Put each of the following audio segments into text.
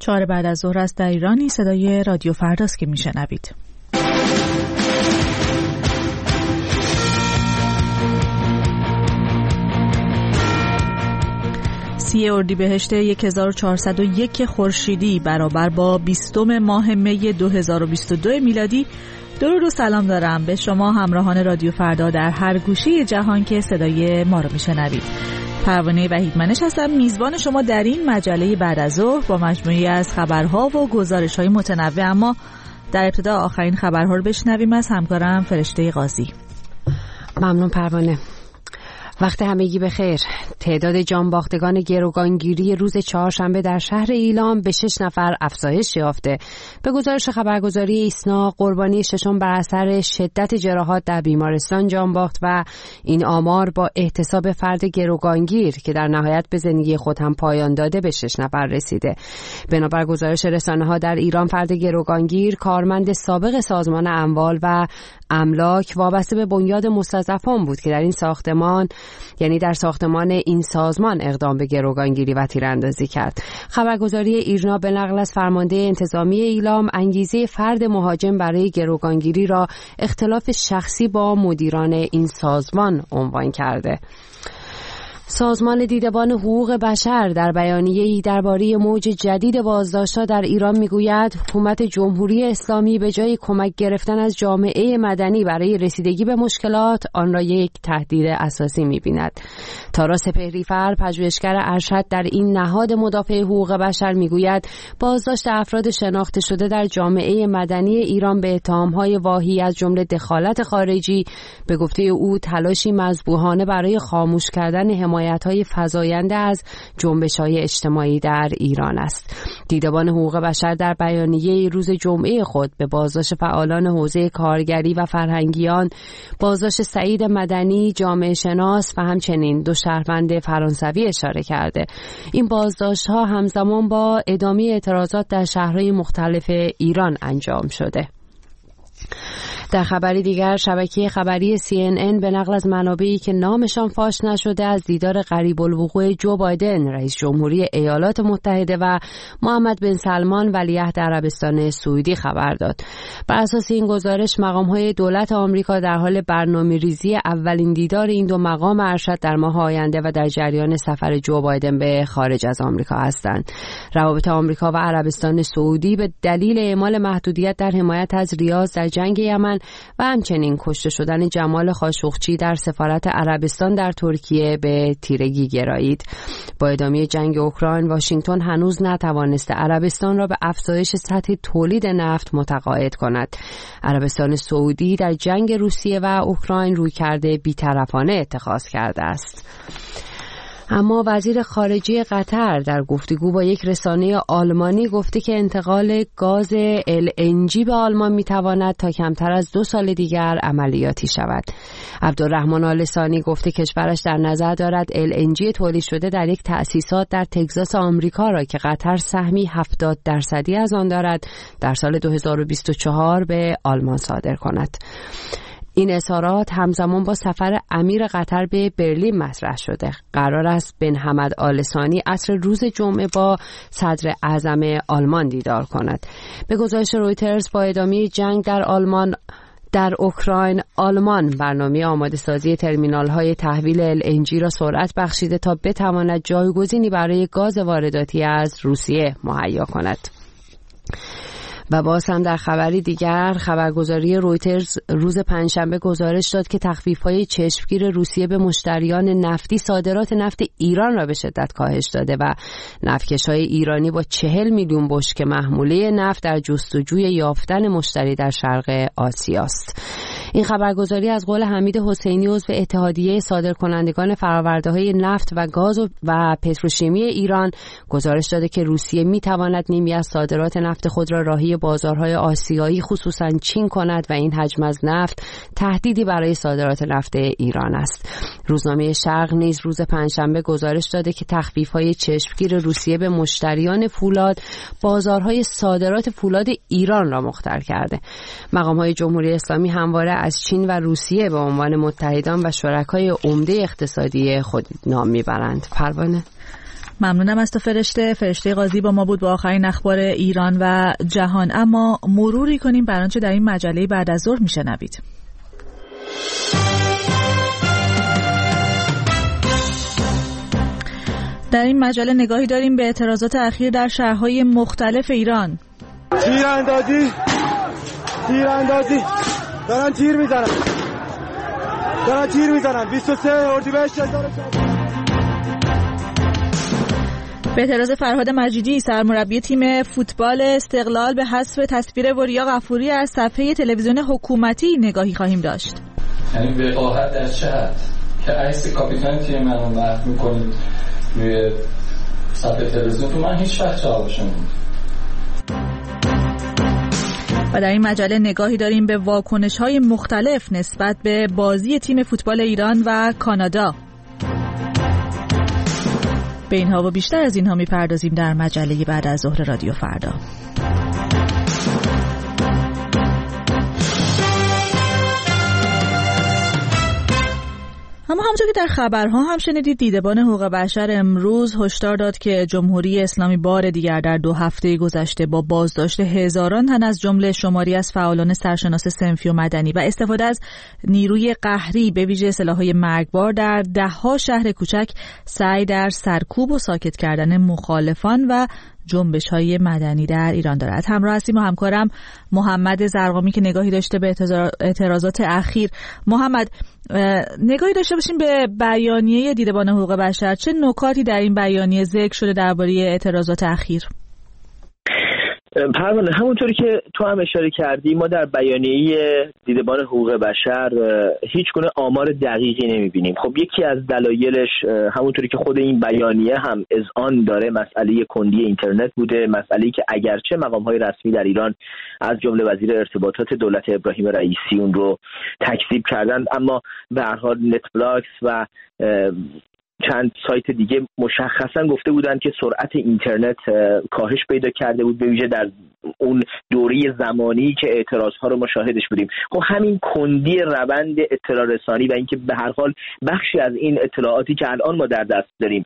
4 بعد از ظهر است در ایرانی. صدای رادیو فرداست که میشنوید. 30 اردیبهشت 1401 خورشیدی برابر با 20 ماه می 2022 میلادی. درود و سلام دارم به شما همراهان رادیو فردا در هر گوشه جهان که صدای ما رو میشنوید. پروانه وحیدمنش هستم، میزبان شما در این مجله بعد از ظهر با مجموعی از خبرها و گزارش‌های متنوع. اما در ابتدا آخرین خبرها رو بشنویم از همکارم فرشته قاضی. ممنون پروانه. وقت همگی بخیر. تعداد جانباختگان گروگانگیری روز چهارشنبه در شهر ایلام به 6 نفر افزایش یافته. به گزارش خبرگزاری ایسنا، قربانی ششم بر اثر شدت جراحات در بیمارستان جان باخت و این آمار با احتساب فرد گروگانگیر که در نهایت به زندگی خود هم پایان داده به 6 نفر رسیده. بنابر گزارش رسانه‌ها در ایران فرد گروگانگیر کارمند سابق سازمان اموال و املاک وابسته به بنیاد مستضعفان بود که در این ساختمان، یعنی در ساختمان این سازمان، اقدام به گروگانگیری و تیراندازی کرد. خبرگزاری ایرنا به نقل از فرمانده انتظامی ایلام انگیزه فرد مهاجم برای گروگانگیری را اختلاف شخصی با مدیران این سازمان عنوان کرده. سازمان دیدبان حقوق بشر در بیانیه‌ای درباره موج جدید بازداشت‌ها در ایران می‌گوید حکومت جمهوری اسلامی به جای کمک گرفتن از جامعه مدنی برای رسیدگی به مشکلات، آن را یک تهدید اساسی می‌بیند. تارا سپهری‌فر، پژوهشگر ارشد در این نهاد مدافع حقوق بشر، می‌گوید بازداشت افراد شناخته شده در جامعه مدنی ایران به اتهام‌های واهی از جمله دخالت خارجی، به گفته او تلاشی مذبوحانه برای خاموش کردن حمایت‌های فزاینده از جنبش‌های اجتماعی در ایران است. دیدبان حقوق بشر در بیانیه روز جمعه خود به بازداشت فعالان حوزه کارگری و فرهنگیان، بازداشت سعید مدنی، جامعه شناس و همچنین 2 شهروند فرانسوی اشاره کرده. این بازداشت‌ها همزمان با ادامه اعتراضات در شهرهای مختلف ایران انجام شده. در خبری دیگر، شبکه خبری CNN به نقل از منابعی که نامشان فاش نشده از دیدار قریب الوقوع جو بایدن رئیس جمهوری ایالات متحده و محمد بن سلمان ولیعهد عربستان سعودی خبر داد. بر اساس این گزارش، مقام‌های دولت آمریکا در حال برنامه‌ریزی اولین دیدار این دو مقام ارشد در ماه آینده و در جریان سفر جو بایدن به خارج از آمریکا هستند. روابط آمریکا و عربستان سعودی به دلیل اعمال محدودیت در حمایت از ریاض در جنگ یمن و همچنین کشته شدن جمال خاشقچی در سفارت عربستان در ترکیه به تیرگی گرایید. با ادامه جنگ اوکراین، واشنگتن هنوز نتوانسته عربستان را به افزایش سطح تولید نفت متقاعد کند. عربستان سعودی در جنگ روسیه و اوکراین رویکرد بی‌طرفانه اتخاذ کرده است. اما وزیر خارجه قطر در گفتگو با یک رسانه آلمانی گفته که انتقال گاز LNG به آلمان میتواند تا کمتر از 2 سال دیگر عملیاتی شود. عبدالرحمن آل ثانی گفته کشورش در نظر دارد LNG تولید شده در یک تأسیسات در تگزاس آمریکا را که قطر سهمی 70% از آن دارد در سال 2024 به آلمان صادر کند. این اظهارات همزمان با سفر امیر قطر به برلین مطرح شده. قرار است بن حمد آل ثانی عصر روز جمعه با صدر اعظم آلمان دیدار کند. به گزارش رویترز، با ادامه جنگ در اوکراین، آلمان برنامه آماده سازی ترمینال‌های تحویل LNG را سرعت بخشیده تا بتواند جایگزینی برای گاز وارداتی از روسیه مهیا کند. و باز هم در خبری دیگر، خبرگزاری رویترز روز پنجشنبه گزارش داد که تخفیف‌های چشمگیر روسیه به مشتریان نفتی صادرات نفت ایران را به شدت کاهش داده و نفتکش‌های ایرانی با 40 میلیون بشکه محموله نفت در جستجوی یافتن مشتری در شرق آسیا است. این خبرگزاری از قول حمید حسینی، عضو اتحادیه صادرکنندگان فرآورده‌های نفت و گاز و پتروشیمی ایران، گزارش داده که روسیه می‌تواند نیمی از صادرات نفت خود را راهی بازارهای آسیایی خصوصاً چین کند و این حجم از نفت تهدیدی برای صادرات نفت ایران است. روزنامه شرق نیز روز پنجشنبه گزارش داده که تخفیف‌های چشمگیر روسیه به مشتریان فولاد بازارهای صادرات فولاد ایران را مختل کرده. مقام‌های جمهوری اسلامی همواره از چین و روسیه به عنوان متحدان و شرکای عمده اقتصادی خود نام میبرند. پروانه؟ ممنونم از تو فرشته قاضی با ما بود با آخرین اخبار ایران و جهان. اما مروری کنیم بر آنچه در این مجله بعد از ظهر میشنوید. در این مجله نگاهی داریم به اعتراضات اخیر در شهرهای مختلف ایران. تیراندازی دارن تیر میزنن 23 اردیبهشت 1400. به اعتراض فرهاد مجیدی سرمربی تیم فوتبال استقلال به حذف تصویر وریا غفوری از صفحه تلویزیون حکومتی نگاهی خواهیم داشت. یعنی وقاحت در چه حد که عکس کاپیتان تیم منو محو می‌کنید روی صفحه تلویزیون، تو من هیچ وقت جوابش نمیدم. و در این مجله نگاهی داریم به واکنش‌های مختلف نسبت به بازی تیم فوتبال ایران و کانادا. به اینها و بیشتر از اینها میپردازیم در مجله بعد از ظهر رادیو فردا. اما همونطور که در خبرها هم شنیدید، دیدبان حقوق بشر امروز هشدار داد که جمهوری اسلامی بار دیگر در 2 هفته گذشته با بازداشت هزاران تن از جمله شماری از فعالان سرشناس صنفی و مدنی و استفاده از نیروی قهری به ویژه سلاح‌های مرگبار در ده‌ها شهر کوچک سعی در سرکوب و ساکت کردن مخالفان و جنبش‌های مدنی در ایران دارد. همراه هستیم با همکارم محمد زرقامی که نگاهی داشته به اعتراضات اخیر. محمد، نگاهی داشته باشیم به بیانیه دیدبان حقوق بشر. چه نکاتی در این بیانیه ذکر شده درباره اعتراضات اخیر؟ پروانه، همونطوری که تو هم اشاره کردی، ما در بیانیه دیدبان حقوق بشر هیچ گونه آمار دقیقی نمیبینیم. خب یکی از دلایلش همونطوری که خود این بیانیه هم اذعان داره مسئله کندی اینترنت بوده، مسئله‌ای که اگرچه مقام‌های رسمی در ایران از جمله وزیر ارتباطات دولت ابراهیم رئیسی اون رو تکذیب کردند، اما به هر حال نتفلاکس و چند سایت دیگه مشخصا گفته بودن که سرعت اینترنت کاهش پیدا کرده بود، به ویژه در اون دوره زمانی که اعتراضها رو ما شاهدش بودیم. خب همین کندی روند اطلاع رسانی و اینکه به هر حال بخشی از این اطلاعاتی که الان ما در دست داریم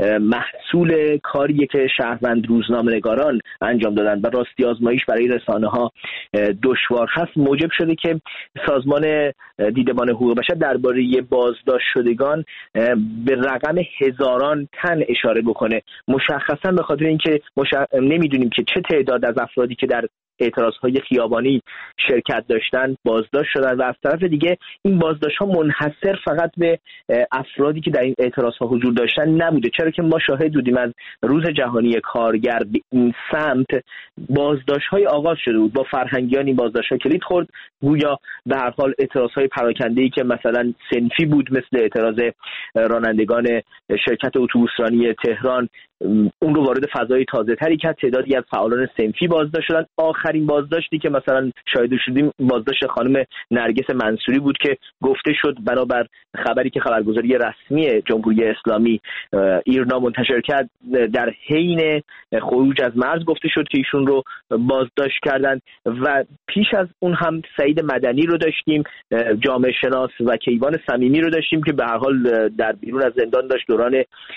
محصول کاریه که شهروند روزنامه‌نگاران انجام دادن و راستی آزمایش برای رسانه‌ها دشوار هست، موجب شده که سازمان دیدبان حقوق بشر درباره بازداشت شدگان به رقم هزاران تن اشاره بکنه، مشخصا به خاطر اینکه نمیدونیم که چه تعداد از افرادی که در اعتراضهای خیابانی شرکت داشتن بازداشت شدن و از طرف دیگه این بازداشت‌ها منحصر فقط به افرادی که در این اعتراضها حضور داشتن نبوده، چرا که ما شاهد بودیم از روز جهانی کارگر به این سمت بازداشت‌های آغاز شده بود. با فرهنگیان این بازداشت‌ها کلید خورد، گویا به هر حال اعتراضهای پراکنده‌ای که مثلا صنفی بود مثل اعتراض رانندگان شرکت اتوبوسرانی تهران، اون رو وارد فضای تازه‌تری کرد. تعدادی از فعالان صنفی بازداشت شدن. آخرین بازداشتی که مثلا شاهد شدیم بازداشت خانم نرگس منصوری بود که گفته شد بنابر خبری که خبرگزاری رسمی جمهوری اسلامی ایرنا منتشر کرد، در حین خروج از مرز گفته شد که ایشون رو بازداشت کردن. و پیش از اون هم سعید مدنی رو داشتیم، جامعه شناس و کیوان صمیمی رو داشتیم که به هر حال در بیرون از زندان داشت دوران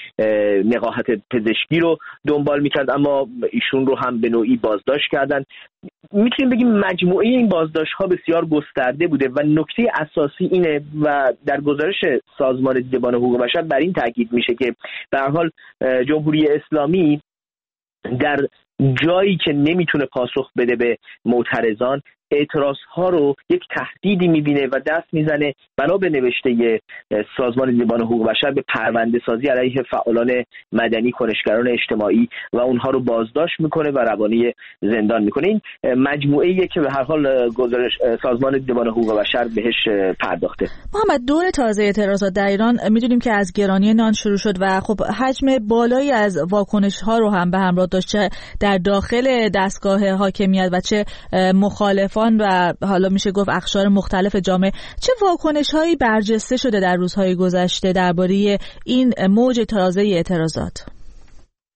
نقاهت پزشکی رو دنبال میکرد، اما ایشون رو هم به نوعی بازداشت کردن. میتونیم بگیم مجموعه این بازداشت‌ها بسیار گسترده بوده و نکته اساسی اینه و در گزارش سازمان دیدبان حقوق بشر بر این تاکید میشه که به هر حال جمهوری اسلامی در جایی که نمیتونه پاسخ بده به معترضان، اعتراضها رو یک تهدیدی میبینه و دست میزنه بنا به نوشته سازمان دیدبان حقوق بشر به پرونده سازی علیه فعالان مدنی، کنشگران اجتماعی و اونها رو بازداشت میکنه و روانه زندان میکنه. این مجموعه‌ایه که به هر حال گزارش سازمان دیدبان حقوق بشر بهش پرداخته. محمد، دور تازه اعتراضات در ایران میدونیم که از گرانی نان شروع شد و خب حجم بالایی از واکنش‌ها رو هم به همراه داشت، چه در داخل دستگاه حاکمیت و چه مخالفان و حالا میشه گفت اقشار مختلف جامعه. چه واکنش‌هایی برجسته شده در روزهای گذشته درباره این موج تازه اعتراضات؟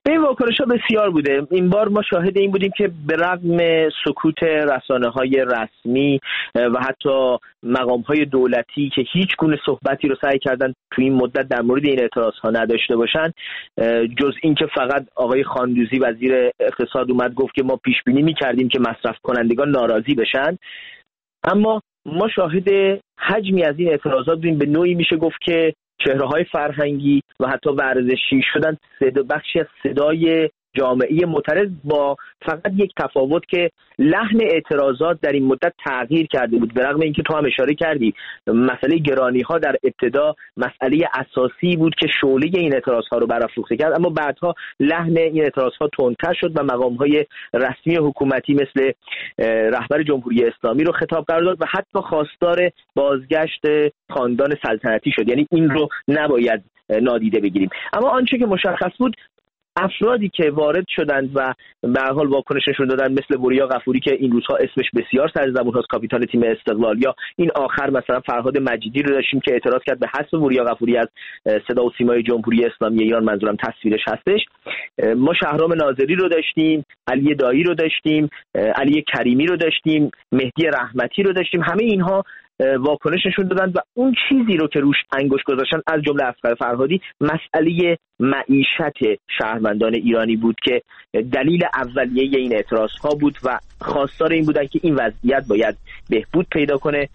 این واکنش‌ها بسیار بوده. این بار ما شاهد این بودیم که به رغم سکوت رسانه‌های رسمی و حتی مقام‌های دولتی که هیچ گونه صحبتی رو سعی کردن تو این مدت در مورد این اعتراض‌ها نداشته باشن، جز این که فقط آقای خاندوزی وزیر اقتصاد اومد گفت که ما پیش بینی می‌کردیم که مصرف کنندگان ناراضی بشن، اما ما شاهد حجمی از این اعتراضات بودیم. به نوعی میشه گفت که چهره‌های فرهنگی و حتی ورزشی شدن بخشی از صدای جامعه معترض، با فقط یک تفاوت که لحن اعتراضات در این مدت تغییر کرده بود. به رغم اینکه تو هم اشاره کردی مسئله گرانی‌ها در ابتدا مسئله اساسی بود که شعله این اعتراض‌ها رو برافروخته کرد، اما بعدها لحن این اعتراض‌ها تندتر شد و مقام‌های رسمی حکومتی مثل رهبر جمهوری اسلامی رو خطاب قرار داد و حتی خواستار بازگشت خاندان سلطنتی شد. یعنی این رو نباید نادیده بگیریم. اما آنچه که مشخص بود، افرادی که وارد شدند و به هر حال واکنش نشون دادن مثل وریا غفوری که این روزها اسمش بسیار سر زبون هست، کاپیتان تیم استقلال، یا این آخر مثلا فرهاد مجیدی رو داشتیم که اعتراض کرد به حذف وریا غفوری از صدا و سیمای جمهوری اسلامی ایران، منظورم تصویرش هستش. ما شهرام ناظری رو داشتیم، علی دایی رو داشتیم، علی کریمی رو داشتیم، مهدی رحمتی رو داشتیم. همه اینها واکنش نشون دادن و اون چیزی رو که روش انگشت گذاشتن از جمله اصغر فرهادی مسئله معیشت شهروندان ایرانی بود که دلیل اولیه این اعتراض‌ها بود و خواستار این بودن که این وضعیت باید بهبود پیدا کنه.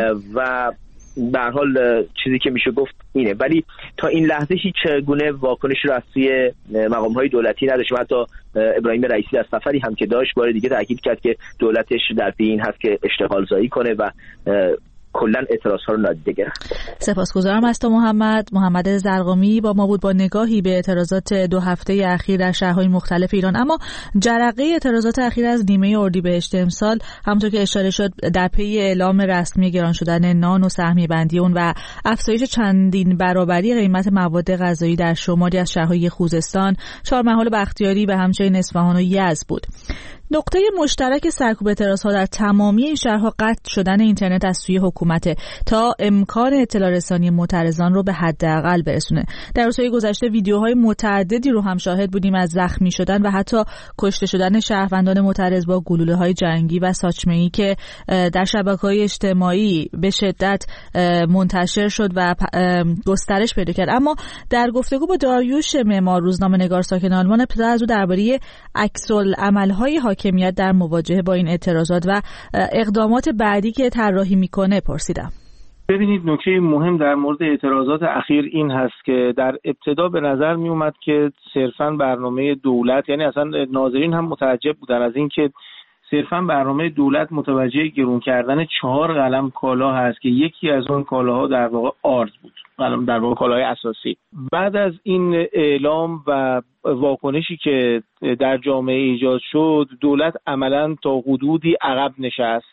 و به هر حال چیزی که میشه گفت اینه. ولی تا این لحظه هیچ گونه واکنشی رو از سوی مقام‌های دولتی نداشت. حتی ابراهیم رئیسی از سفری هم که داشت بار دیگه تاکید کرد که دولتش در پی این هست که اشتغال زایی کنه و کلا اعتراض‌ها رو نادیده گرفت. سپاسگزارم از تو محمد زرقامی با ما بود با نگاهی به اعتراضات 2 هفته اخیر در شهرهای مختلف ایران. اما جرقه اعتراضات اخیر از نیمه اردیبهشت امسال همونطور که اشاره شد در پی اعلام رسمی گران شدن نان و سهمیه بندی اون و افزایش چندین برابری قیمت مواد غذایی در شماری از شهرهای خوزستان، چهارمحال بختیاری و همچنین اصفهان و یزد بود. نقطه مشترک سرکوب اعتراض‌ها در تمامی این شهرها قطع شدن اینترنت از سوی حکومت تا امکان اطلاع رسانی معترضان رو به حداقل برسونه. در روزهای گذشته ویدیوهای متعددی رو هم شاهد بودیم از زخمی شدن و حتی کشته شدن شهروندان معترض با گلوله‌های جنگی و ساچمه‌ای که در شبکه‌های اجتماعی به شدت منتشر شد و گسترش پیدا کرد. اما در گفتگو با داریوش معمار، روزنامه‌نگار ساکن آلمان، ابتدا از او درباره عکس‌العمل‌های حاکمیت در مواجهه با این اعتراضات و اقدامات بعدی که طراحی میکنه پرسیدم. ببینید، نکته مهم در مورد اعتراضات اخیر این هست که در ابتدا به نظر می اومد که صرفاً برنامه دولت، یعنی اصلا ناظرین هم متعجب بودن از این که صرفاً برنامه دولت متوجه گرون کردن 4 قلم کالا هست که یکی از اون کالاها در واقع آرز بود، در واقع کالای اساسی. بعد از این اعلام و واکنشی که در جامعه ایجاد شد، دولت عملاً تا حدودی عقب نشست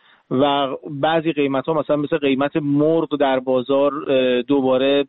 و بعضی قیمت‌ها مثلا مثل قیمت مرغ در بازار دوباره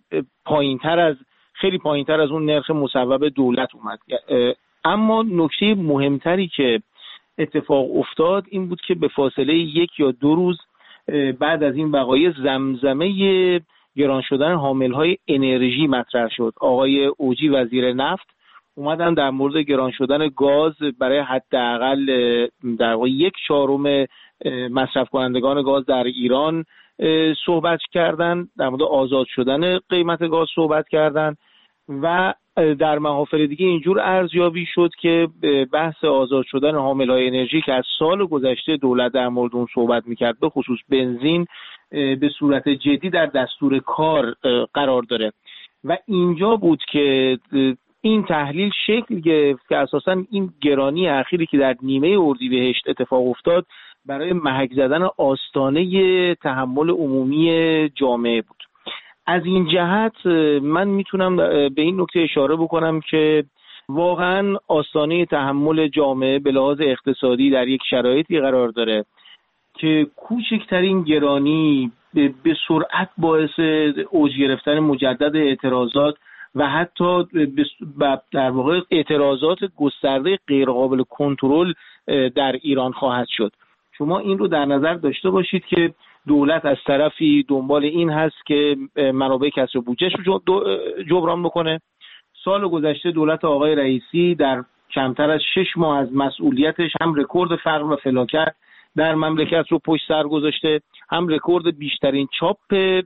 خیلی پایین‌تر از اون نرخ مصوب دولت اومد. اما نکته مهمتری که اتفاق افتاد این بود که به فاصله 1 یا 2 روز بعد از این وقایع زمزمه گران شدن حامل‌های انرژی مطرح شد. آقای اوجی وزیر نفت اومدن در مورد گران شدن گاز برای حداقل در واقع 1/4 مصرف کنندگان گاز در ایران صحبت کردن، در مورد آزاد شدن قیمت گاز صحبت کردن و در محافل دیگه اینجور ارزیابی شد که بحث آزاد شدن حامل‌های انرژی که از سال گذشته دولت در مورد اون صحبت می‌کرد، به خصوص بنزین، به صورت جدی در دستور کار قرار داره و اینجا بود که این تحلیل شکل گرفت که اساساً این گرانی اخیری که در نیمه اردیبهشت اتفاق افتاد برای محک زدن آستانه تحمل عمومی جامعه بود. از این جهت من میتونم به این نکته اشاره بکنم که واقعاً آستانه تحمل جامعه به لحاظ اقتصادی در یک شرایطی قرار داره که کوچکترین گرانی به سرعت باعث اوج گرفتن مجدد اعتراضات و حتی در واقع اعتراضات گسترده غیرقابل کنترل در ایران خواهد شد. شما این رو در نظر داشته باشید که دولت از طرفی دنبال این هست که منابع کسر بودجه‌اش رو جبران بکنه، سال گذشته دولت آقای رئیسی در کمتر از 6 ماه از مسئولیتش هم رکورد فقر و فلاکت در مملکت رو پشت سر گذاشته، هم رکورد بیشترین چاپ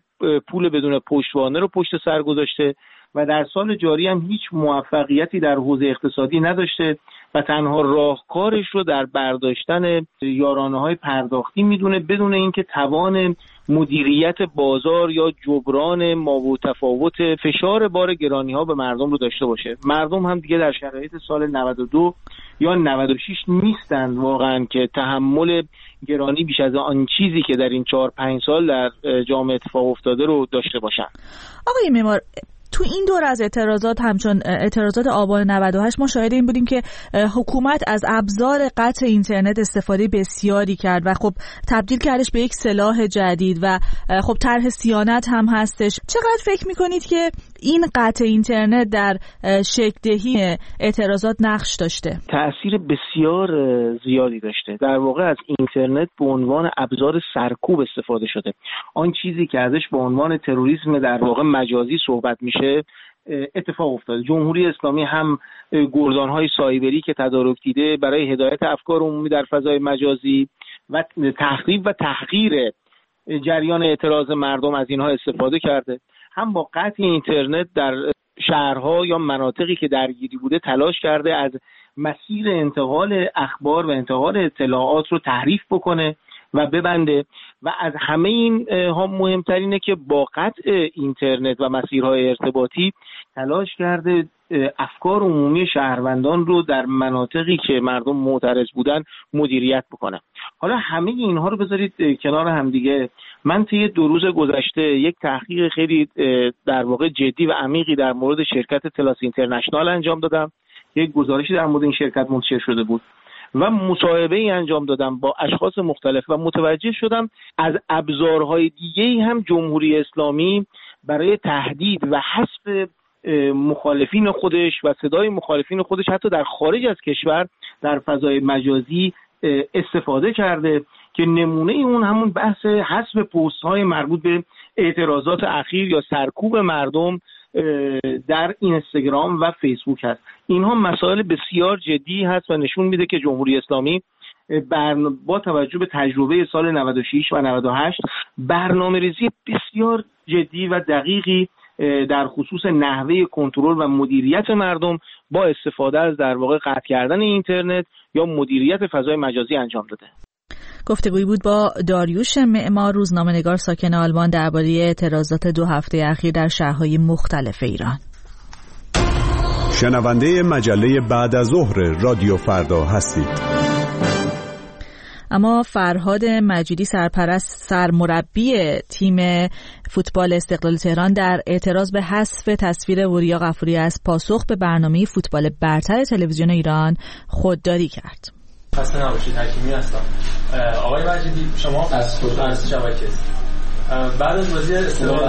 پول بدون پشتوانه رو پشت سر گذاشته و در سال جاری هم هیچ موفقیتی در حوزه اقتصادی نداشته و تنها راهکارش رو در برداشتن یارانه‌های پرداختی میدونه بدون اینکه توان مدیریت بازار یا جبران مابوتفاوت فشار بار گرانی‌ها به مردم رو داشته باشه. مردم هم دیگه در شرایط سال 92 یا 96 نیستند واقعا که تحمل گرانی بیش از آن چیزی که در این 4-5 سال در جامعه اتفاق افتاده رو داشته باشن. آقای معمار، تو این دور از اعتراضات همچون اعتراضات آبان 98 ما شاهد این بودیم که حکومت از ابزار قطع اینترنت استفاده بسیاری کرد و خب تبدیل کردش به یک سلاح جدید و خب طرح صیانت هم هستش. چقدر فکر میکنید که این قطع اینترنت در شکل دهی اعتراضات نقش داشته؟ تأثیر بسیار زیادی داشته. در واقع از اینترنت به عنوان ابزار سرکوب استفاده شده. آن چیزی که ازش به عنوان تروریسم در واقع مجازی صحبت میشه اتفاق افتاده. جمهوری اسلامی هم گردان‌های سایبری که تدارک دیده برای هدایت افکار عمومی در فضای مجازی و تخریب و تحقیر جریان اعتراض مردم از اینها استفاده کرده. هم با قطع اینترنت در شهرها یا مناطقی که درگیری بوده تلاش کرده از مسیر انتقال اخبار و انتقال اطلاعات رو تحریف بکنه و ببنده و از همه این ها مهمترینه که با قطع اینترنت و مسیرهای ارتباطی تلاش کرده افکار عمومی شهروندان رو در مناطقی که مردم معترض بودن مدیریت بکنه. حالا همه اینها رو بذارید کنار هم دیگه. من طی 2 روز گذشته یک تحقیق خیلی در واقع جدی و عمیقی در مورد شرکت تلاس اینترنشنال انجام دادم. یک گزارشی در مورد این شرکت منتشر شده بود و مصاحبه‌ای انجام دادم با اشخاص مختلف و متوجه شدم از ابزارهای دیگه‌ای هم جمهوری اسلامی برای تهدید و حذف مخالفین خودش و صدای مخالفین خودش حتی در خارج از کشور در فضای مجازی استفاده کرده که نمونه اون همون بحث حذف پست‌های مربوط به اعتراضات اخیر یا سرکوب مردم در اینستاگرام و فیسبوک هست. اینها مسائل بسیار جدی هست و نشون میده که جمهوری اسلامی با توجه به تجربه سال 96 و 98 برنامه‌ریزی بسیار جدی و دقیقی در خصوص نحوه کنترل و مدیریت مردم با استفاده از در واقع قطع کردن اینترنت یا مدیریت فضای مجازی انجام داده. گفتگویی بود با داریوش معمار، روزنامه‌نگار ساکن آلمان، درباره اعتراضات 2 هفته اخیر در شهرهای مختلف ایران. شنونده مجله بعد از ظهر رادیو فردا هستید. اما فرهاد مجیدی سرمربی تیم فوتبال استقلال تهران در اعتراض به حذف تصویر وریا غفوری از پاسخ به برنامه فوتبال برتر تلویزیون ایران خودداری کرد. خسته نباشید، حکیمی هستم. آقای مجیدی، شما از فوتبال شبکه بعد از بازی استقلال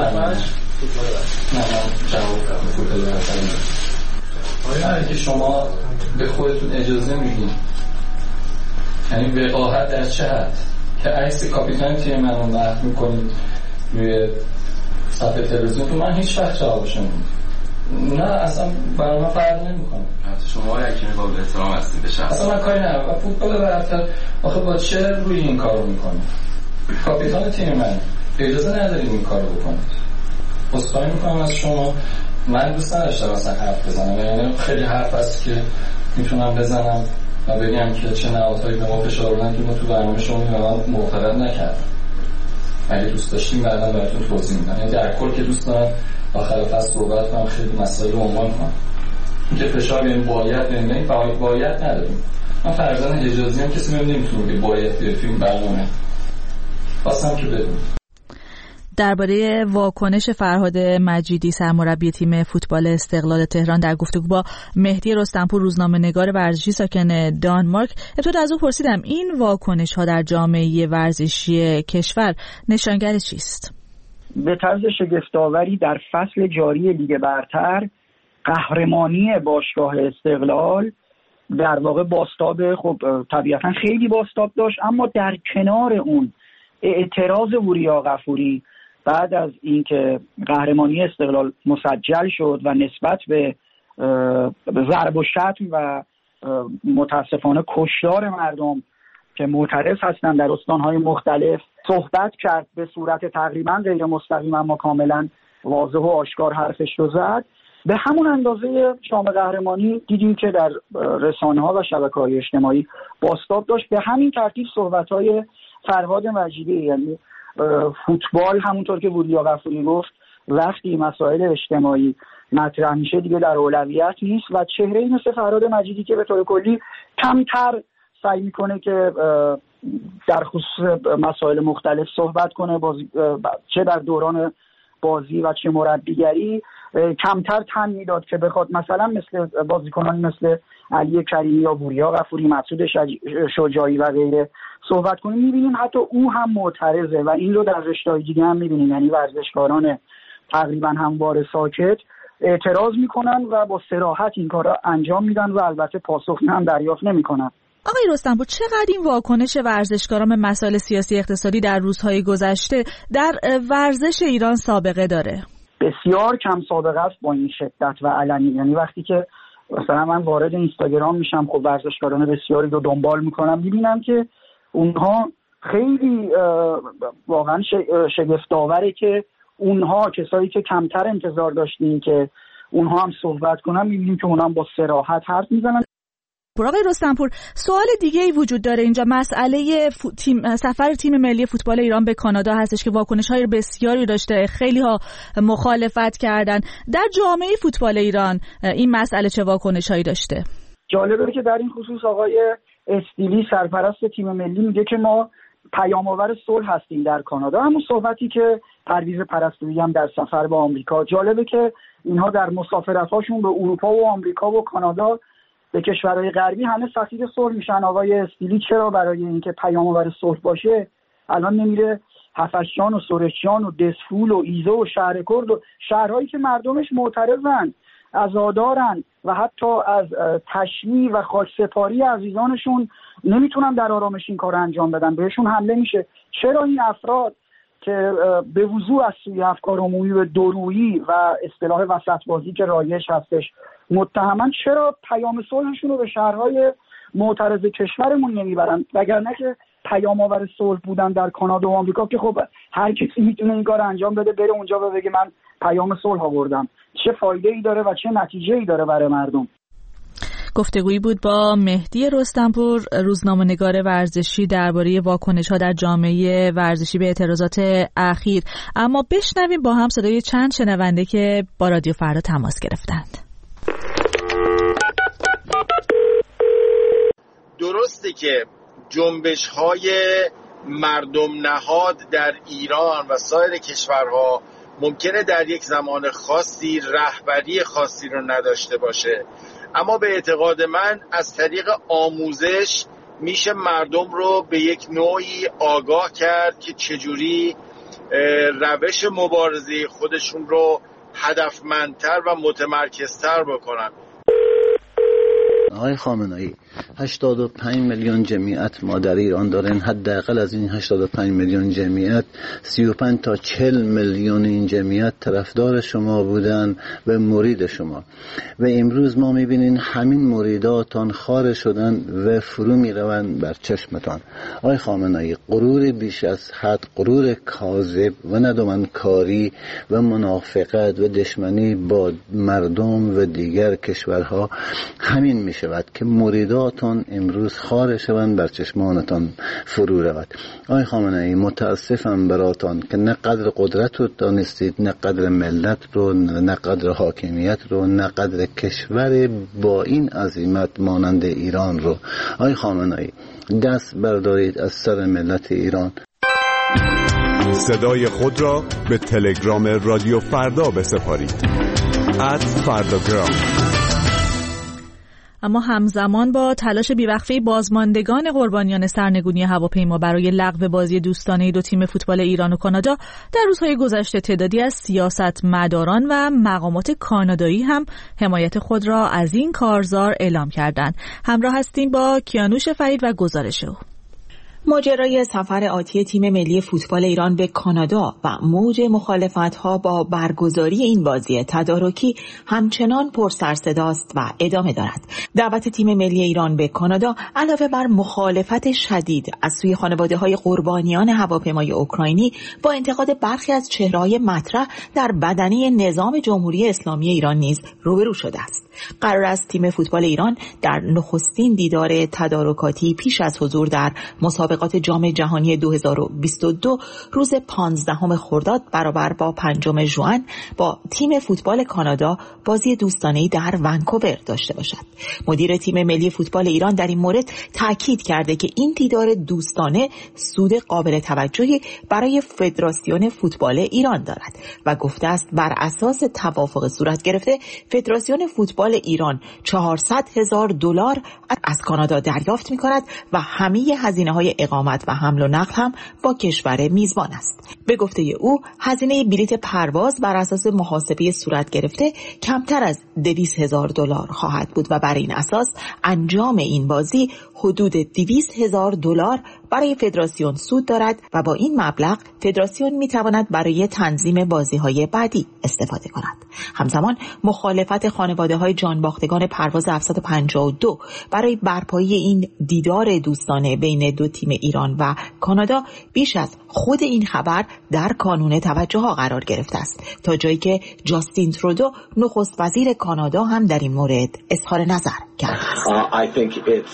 آقای که شما به خودتون اجازه میدین، یعنی وقاحت در چه حد که عکس کاپیتان تیم منو نقل میکنید روی صفحه تلویزیون تو من هیچ وقت جوابش نمیدم. نه اصلا برای من فرق نمیکنه. شما یکی قابل احترام هستید به شخص. اصلا من کاری ندارم. فوتبال برتر آخه با چه روی این کارو میکنه؟ کاپیتان تیم من اجازه نداریم این کارو بکنید. عذرخواهی میکنم از شما. من دوست نداشتم اصلا حرف بزنم، یعنی خیلی حرف هست که میتونم بزنم و بگم که چه نهادهایی به ما فشار آوردن که ما تو برنامه شما من معترض نکردم. اگه دوست داشتیم بعدا براتون توضیح میدم. یعنی در کل که دوست دارم آخر فصل صحبت کنم خیلی مسائل رو عنوان کنم. اینکه فشار یعنی باید نداریم. من فرزند حجازی هم کسی نمیتونه که باید بیاد تو این برنامه. خواستم که بدونم. درباره واکنش فرهاد مجیدی سرمربی تیم فوتبال استقلال تهران در گفتگو با مهدی رستمپور، روزنامه‌نگار ورزشی ساکن دانمارک، ابتدا از او پرسیدم این واکنش ها در جامعه ورزشی کشور نشانگر چیست؟ به طرز شگفت‌آوری در فصل جاری لیگ برتر قهرمانی باشگاه استقلال در واقع بازتاب خب طبیعتا خیلی بازتاب داشت، اما در کنار اون اعتراض وریا غفوری بعد از اینکه قهرمانی استقلال مسجل شد و نسبت به ضرب و شتم و متاسفانه کشتار مردم که معترض هستند در استانهای مختلف صحبت کرد، به صورت تقریبا غیر مستقیم اما کاملا واضح و آشکار حرفش رو زد. به همون اندازه شام قهرمانی دیدیم که در رسانه‌ها و شبکه‌های اجتماعی بازتاب داشت. به همین ترتیب صحبت‌های فرهاد مجیدی، یعنی فوتبال همونطور که وریا غفوری گفت وقتی مسائل اجتماعی مطرح میشه دیگه در اولویت نیست و چهره‌ای مثل فرهاد مجیدی که به طور کلی کمتر سعی میکنه که در خصوص مسائل مختلف صحبت کنه، چه در دوران بازی و چه مربیگری، کمتر تن میداد که بخواد مثلا مثل بازیکنان مثل علی کریمی یا وریا غفوری، مسعود شجاعی و غیره صحبت کنیم. میبینیم حتی او هم معترضه و این رو در رشته‌های دیگه هم میبینیم، یعنی ورزشکاران تقریبا همواره ساکت اعتراض میکنن و با صراحت این کارا انجام میدن و البته پاسخی هم دریافت نمیکنن. آقای رستمپور، چقدر این واکنش ورزشکاران به مسائل سیاسی اقتصادی در روزهای گذشته در ورزش ایران سابقه داره؟ بسیار کم سابقه است با این شدت و علنی. یعنی وقتی که مثلا من وارد اینستاگرام میشم، خب ورزشکاران بسیاری رو دنبال میکنم، میبینم که اونها خیلی واقعا شگفت‌آوره که اونها کسایی که کمتر انتظار داشتیم که اونها هم صحبت کنن، میبینیم که اونها هم با صراحت حرف میزنن. آقای رستمپور، سوال دیگه ای وجود داره اینجا، مسئله سفر تیم ملی فوتبال ایران به کانادا هستش که واکنش‌های بسیاری داشته، خیلی ها مخالفت کردن. در جامعه فوتبال ایران این مسئله چه واکنش‌هایی داشته؟ جالبه که در این خصوص آقای استیلی سرپرست تیم ملی میگه که ما پیام‌آور صلح هستیم در کانادا، همون صحبتی که پرویز پرستویی هم در سفر به آمریکا. جالبه که اینها در مسافرت‌هاشون به اروپا و آمریکا و کانادا به کشورهای غربی همه سفیر صلح میشن. آقای استیلی چرا برای اینکه پیام‌آور صلح باشه الان نمیره هفشجان و سرشجان و دسفول و ایزه و شهرکرد و شهرهایی که مردمش معترضن، عزادارن و حتی از تشمیع و خاکسپاری عزیزانشون نمیتونن در آرامش این کار انجام بدن، بهشون حمله میشه. چرا این افراد که به وضوح از سوی افکار عمومی به دورویی و اصطلاح وسط‌بازی که رایج هستش متهمن، چرا پیام صلحشون رو به شهرهای معترض کشورمون نمیبرن؟ وگرنه که پیام آور صلح بودن در کانادا و آمریکا که خب هر کسی میتونه این کار انجام بده، بره اونجا و بگه من پیام صلح آوردم. چه فایده ای داره و چه نتیجه ای داره برای مردم؟ گفتگویی بود با مهدی رستمپور، روزنامه‌نگار ورزشی، درباره واکنش‌ها در جامعه ورزشی به اعتراضات اخیر. اما بشنویم با هم صدای چند شنونده که با رادیو فردا تماس گرفتند. درسته که جنبش‌های مردم نهاد در ایران و سایر کشورها ممکنه در یک زمان خاصی رهبری خاصی رو نداشته باشه، اما به اعتقاد من از طریق آموزش میشه مردم رو به یک نوعی آگاه کرد که چجوری روش مبارزه خودشون رو هدفمندتر و متمرکزتر بکنن. آقای خامنه‌ای، 85 میلیون جمعیت ما در ایران داریم. حداقل از این 85 میلیون جمعیت 35 تا 40 میلیون این جمعیت طرفدار شما بودن و مرید شما، و امروز ما میبینین همین مریداتان خار شدن و فرو میروند بر چشمتان. آقای خامنه‌ای، غرور بیش از حد، غرور کاذب و ندامتکاری و منافقت و دشمنی با مردم و دیگر کشورها همین میشه که مریداتون امروز خار شوند بر چشمانتان فرو رود. آقای خامنه‌ای، متاسفم براتان که نه قدر قدرت رو دانستید، نه قدر ملت رو، نه قدر حاکمیت رو، نه قدر کشور با این عظمت مانند ایران رو. آقای خامنه‌ای، دست بردارید از سر ملت ایران. صدای خود را به تلگرام رادیو فردا بسپارید @فرdagram. اما همزمان با تلاش بیوقفه بازماندگان قربانیان سرنگونی هواپیما برای لغو بازی دوستانه دو تیم فوتبال ایران و کانادا، در روزهای گذشته تعدادی از سیاستمداران و مقامات کانادایی هم حمایت خود را از این کارزار اعلام کردند. همراه هستیم با کیانوش فرید و گزارش او. ماجرای سفر آتی تیم ملی فوتبال ایران به کانادا و موج مخالفت‌ها با برگزاری این بازی تدارکی همچنان پرسرصداست و ادامه دارد. دعوت تیم ملی ایران به کانادا علاوه بر مخالفت شدید از سوی خانواده‌های قربانیان هواپیمای اوکراینی با انتقاد برخی از چهره‌های مطرح در بدنه نظام جمهوری اسلامی ایران نیز روبرو شده است. قرار است تیم فوتبال ایران در نخستین دیدار تدارکاتی پیش از حضور در مسابقات جام جهانی 2022 روز 15 خرداد برابر با 5 ژوئن با تیم فوتبال کانادا بازی دوستانه‌ای در ونکوور داشته باشد. مدیر تیم ملی فوتبال ایران در این مورد تاکید کرده که این دیدار دوستانه سود قابل توجهی برای فدراسیون فوتبال ایران دارد و گفته است بر اساس توافق صورت گرفته فدراسیون فوتبال ایران $400,000 از کانادا دریافت می‌کند و همه هزینه‌های اقامت و حمل و نقل هم با کشور میزبان است. به گفته او هزینه بلیت پرواز بر اساس محاسبه صورت گرفته کمتر از $200,000 خواهد بود و بر این اساس انجام این بازی حدود $200,000 برای فدراسیون سود دارد و با این مبلغ فدراسیون میتواند برای تنظیم بازی‌های بعدی استفاده کند. همزمان مخالفت خانواده‌های جانباختگان پرواز 752 برای برپایی این دیدار دوستانه بین دو تیم ایران و کانادا بیش از خود این خبر در کانون توجه‌ها قرار گرفته است، تا جایی که جاستین ترودو نخست وزیر کانادا هم در این مورد اظهار نظر کرد. I think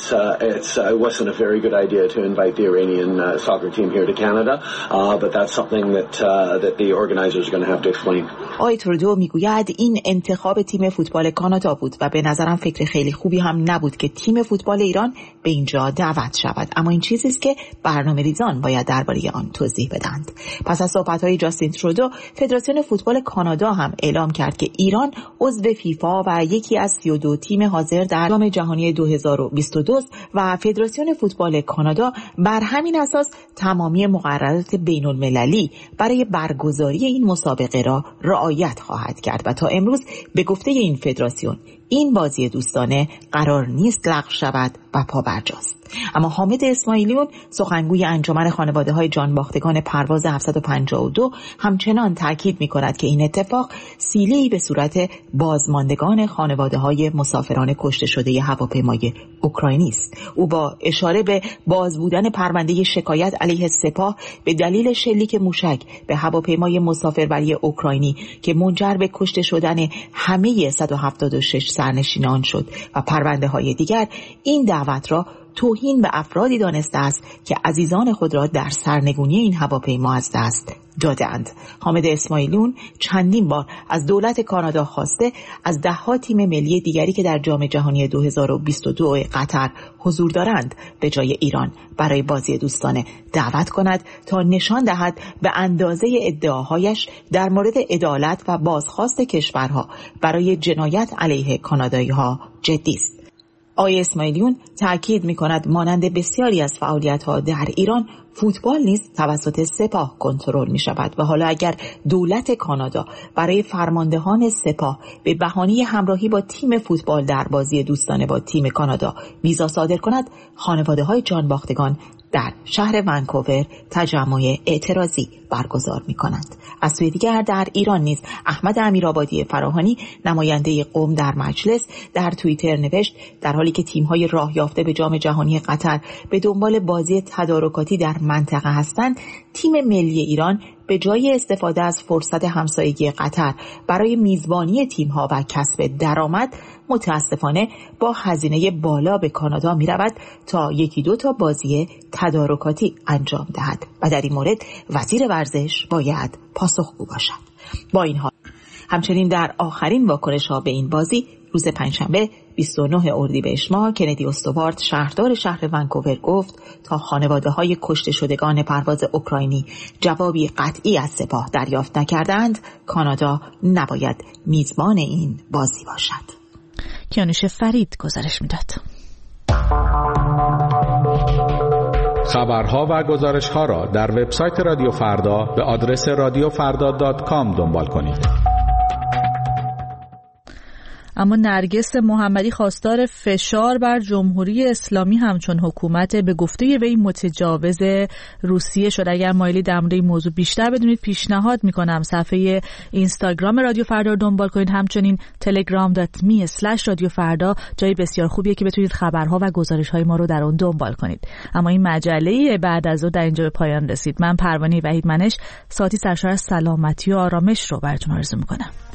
it wasn't a very good idea to invite the Iranian soccer team here to Canada, but that's something that the organizers are going to have to explain. آقای ترودو میگوید این انتخاب تیم فوتبال کانادا بود و به نظرم فکر خیلی خوبی هم نبود که تیم فوتبال ایران به اینجا دعوت شود، اما این چیزی است که برنامه‌ریزان باید درباره آن توضیح بدهند. پس از صحبت‌های جاستین ترودو، فدراسیون فوتبال کانادا هم اعلام کرد که ایران عضو فیفا و یکی از 32 تیم حاضر در جام جهانی 2022 و فدراسیون فوتبال کانادا بر همین اساس تمامی مقررات بین‌المللی برای برگزاری این مسابقه را رعایت خواهد کرد و تا امروز به گفته این فدراسیون این بازی دوستانه قرار نیست لغو شود و پابرجاست. اما حامد اسماعیلیون سخنگوی انجمن خانواده‌های جانباختگان پرواز 752 همچنان تاکید می‌کند که این اتفاق سیله‌ای به صورت بازماندگان خانواده‌های مسافران کشته شده هواپیمای اوکراینی است. او با اشاره به باز بودن پرونده شکایت علیه سپاه به دلیل شلیک موشک به هواپیمای مسافربری اوکراینی که منجر به کشته شدن همه 176 سرنشینان شد و پرونده‌های دیگر، این دعوت را توهین به افرادی دانسته است که عزیزان خود را در سرنگونی این هواپیما از دست دادند. حامد اسماعیلیون چندین بار از دولت کانادا خواسته از ده‌ها تیم ملی دیگری که در جام جهانی 2022 قطر حضور دارند به جای ایران برای بازی دوستانه دعوت کند تا نشان دهد به اندازه ادعاهایش در مورد عدالت و بازخواست کشورها برای جنایت علیه کانادایی‌ها جدی است. آقای اسماعیلیون تأکید می‌کند مانند بسیاری از فعالیت‌ها در ایران، فوتبال نیز توسط سپاه کنترل می‌شود و حالا اگر دولت کانادا برای فرماندهان سپاه به بهانه همراهی با تیم فوتبال در بازی دوستانه با تیم کانادا ویزا صادر کند، خانواده‌های جانباختگان در شهر ونکوور تجمع اعتراضی برگزار می‌کنند. از سوی دیگر در ایران نیز احمد امیرآبادی فراهانی نماینده قم در مجلس در توییتر نوشت در حالی که تیم‌های راه یافته به جام جهانی قطر به دنبال بازی تدارکاتی در منطقه هستند، تیم ملی ایران به جای استفاده از فرصت همسایگی قطر برای میزبانی تیم‌ها و کسب درآمد متاسفانه با هزینه بالا به کانادا می رود تا 1-2 تا بازی تدارکاتی انجام دهد و در این مورد وزیر ورزش باید پاسخگو باشد. با این حال همچنین در آخرین واکنش‌ها به این بازی روز پنجشنبه 29 اردیبهشت ماه کندی استوارت شهردار شهر ونکوور گفت تا خانواده‌های کشته شدگان پرواز اوکراینی جوابی قطعی از سپاه دریافت نکردند، کانادا نباید میزبان این بازی باشد. کیانوش فرید گزارش میداد. خبرها و گزارش‌ها را در وبسایت رادیو فردا به آدرس radiofarda.com دنبال کنید. اما نرگس محمدی خواستار فشار بر جمهوری اسلامی همچون حکومت به گفته وی متجاوز روسیه شد. اگر مایلی در مورد این موضوع بیشتر بدونید پیشنهاد میکنم صفحه اینستاگرام رادیو فردا رو دنبال کنید، همچنین telegram.me/رادیوفردا جای بسیار خوبیه که بتونید خبرها و گزارش‌های ما رو در اون دنبال کنید. اما این مجله بعد از اون در اینجا به پایان رسید. من پروانه وحید منش ساعتی سرشار از سلامتی و آرامش رو براتون آرزو میکنم.